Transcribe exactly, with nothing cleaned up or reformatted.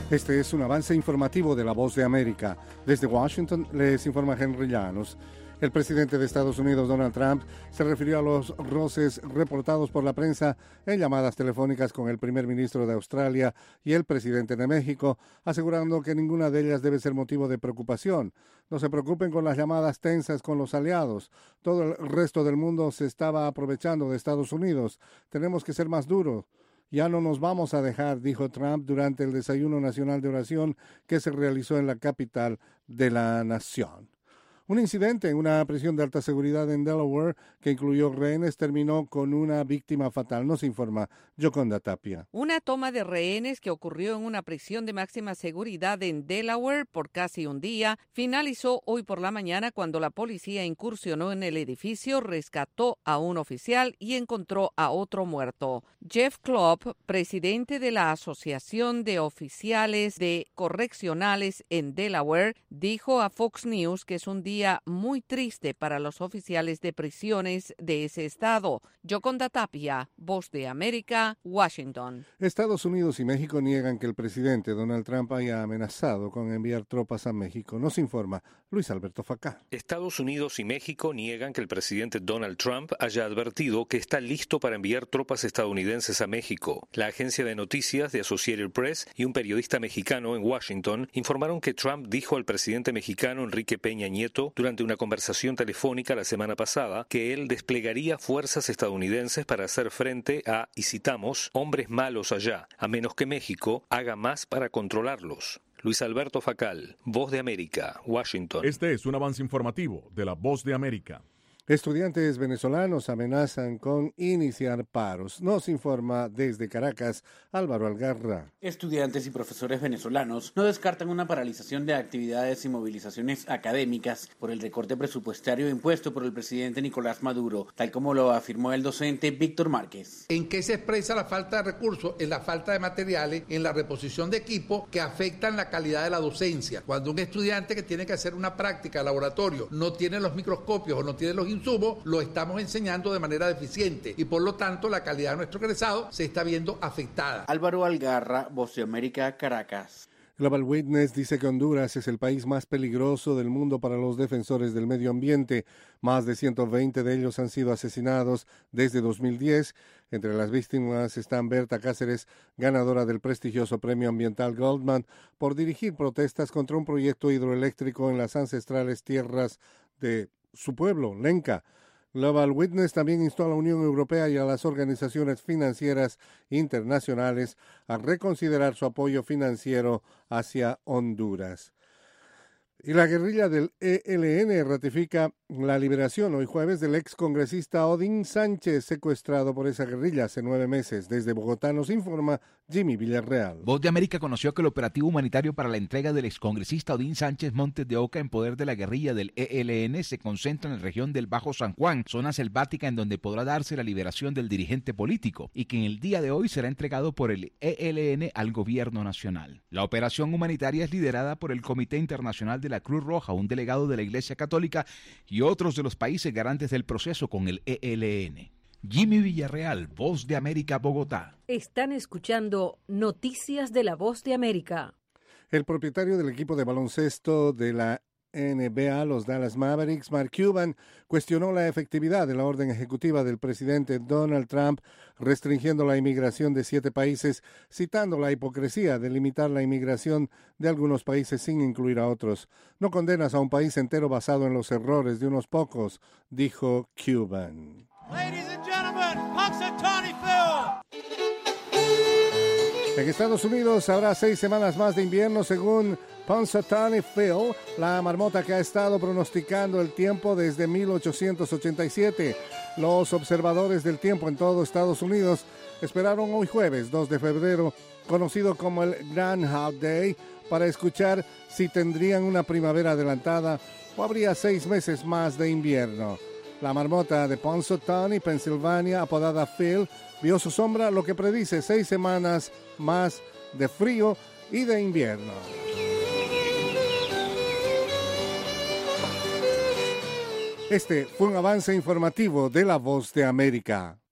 Este es un avance informativo de La Voz de América. Desde Washington les informa Henry Llanos. El presidente de Estados Unidos, Donald Trump, se refirió a los roces reportados por la prensa en llamadas telefónicas con el primer ministro de Australia y el presidente de México, asegurando que ninguna de ellas debe ser motivo de preocupación. No se preocupen con las llamadas tensas con los aliados. Todo el resto del mundo se estaba aprovechando de Estados Unidos. Tenemos que ser más duros. Ya no nos vamos a dejar, dijo Trump durante el desayuno nacional de oración que se realizó en la capital de la nación. Un incidente en una prisión de alta seguridad en Delaware que incluyó rehenes terminó con una víctima fatal, nos informa Yoconda Tapia. Una toma de rehenes que ocurrió en una prisión de máxima seguridad en Delaware por casi un día finalizó hoy por la mañana cuando la policía incursionó en el edificio, rescató a un oficial y encontró a otro muerto. Jeff Klopp, presidente de la Asociación de Oficiales de Correccionales en Delaware, dijo a Fox News que es un día muy triste para los oficiales de prisiones de ese estado. Yoconda Tapia, Voz de América, Washington. Estados Unidos y México niegan que el presidente Donald Trump haya amenazado con enviar tropas a México. Nos informa Luis Alberto Facá. Estados Unidos y México niegan que el presidente Donald Trump haya advertido que está listo para enviar tropas estadounidenses a México. La agencia de noticias de Associated Press y un periodista mexicano en Washington informaron que Trump dijo al presidente mexicano Enrique Peña Nieto durante una conversación telefónica la semana pasada que él desplegaría fuerzas estadounidenses para hacer frente a, y citamos, hombres malos allá, a menos que México haga más para controlarlos. Luis Alberto Facal, Voz de América, Washington. Este es un avance informativo de la Voz de América. Estudiantes venezolanos amenazan con iniciar paros. Nos informa desde Caracas Álvaro Algarra. Estudiantes y profesores venezolanos no descartan una paralización de actividades y movilizaciones académicas por el recorte presupuestario impuesto por el presidente Nicolás Maduro, tal como lo afirmó el docente Víctor Márquez. ¿En qué se expresa la falta de recursos? En la falta de materiales, en la reposición de equipos que afectan la calidad de la docencia. Cuando un estudiante que tiene que hacer una práctica de laboratorio no tiene los microscopios o no tiene los insumos, lo estamos enseñando de manera deficiente y por lo tanto la calidad de nuestro egresado se está viendo afectada. Álvaro Algarra, Voz de América, Caracas. Global Witness dice que Honduras es el país más peligroso del mundo para los defensores del medio ambiente. Más de ciento veinte de ellos han sido asesinados desde dos mil diez. Entre las víctimas están Berta Cáceres, ganadora del prestigioso premio ambiental Goldman, por dirigir protestas contra un proyecto hidroeléctrico en las ancestrales tierras de su pueblo, Lenca. Global Witness también instó a la Unión Europea y a las organizaciones financieras internacionales a reconsiderar su apoyo financiero hacia Honduras. Y la guerrilla del E L N ratifica la liberación hoy jueves del excongresista Odín Sánchez, secuestrado por esa guerrilla hace nueve meses. Desde Bogotá nos informa Jimmy Villarreal. Voz de América conoció que el operativo humanitario para la entrega del excongresista Odín Sánchez Montes de Oca en poder de la guerrilla del E L N se concentra en la región del Bajo San Juan, zona selvática en donde podrá darse la liberación del dirigente político, y que en el día de hoy será entregado por el E L N al gobierno nacional. La operación humanitaria es liderada por el Comité Internacional de la Cruz Roja, un delegado de la Iglesia Católica y otros de los países garantes del proceso con el E L N. Jimmy Villarreal, Voz de América, Bogotá. Están escuchando Noticias de la Voz de América. El propietario del equipo de baloncesto de la N B A, los Dallas Mavericks, Mark Cuban, cuestionó la efectividad de la orden ejecutiva del presidente Donald Trump restringiendo la inmigración de siete países, citando la hipocresía de limitar la inmigración de algunos países sin incluir a otros. No condenas a un país entero basado en los errores de unos pocos, dijo Cuban. Ladies and gentlemen, Punxsutawney Phil. En Estados Unidos habrá seis semanas más de invierno según Punxsutawney Phil, la marmota que ha estado pronosticando el tiempo desde mil ochocientos ochenta y siete. Los observadores del tiempo en todo Estados Unidos esperaron hoy jueves dos de febrero, conocido como el Groundhog Day, para escuchar si tendrían una primavera adelantada o habría seis meses más de invierno. La marmota de Punxsutawney, Pensilvania, apodada Phil, vio su sombra, lo que predice seis semanas más de frío y de invierno. Este fue un avance informativo de La Voz de América.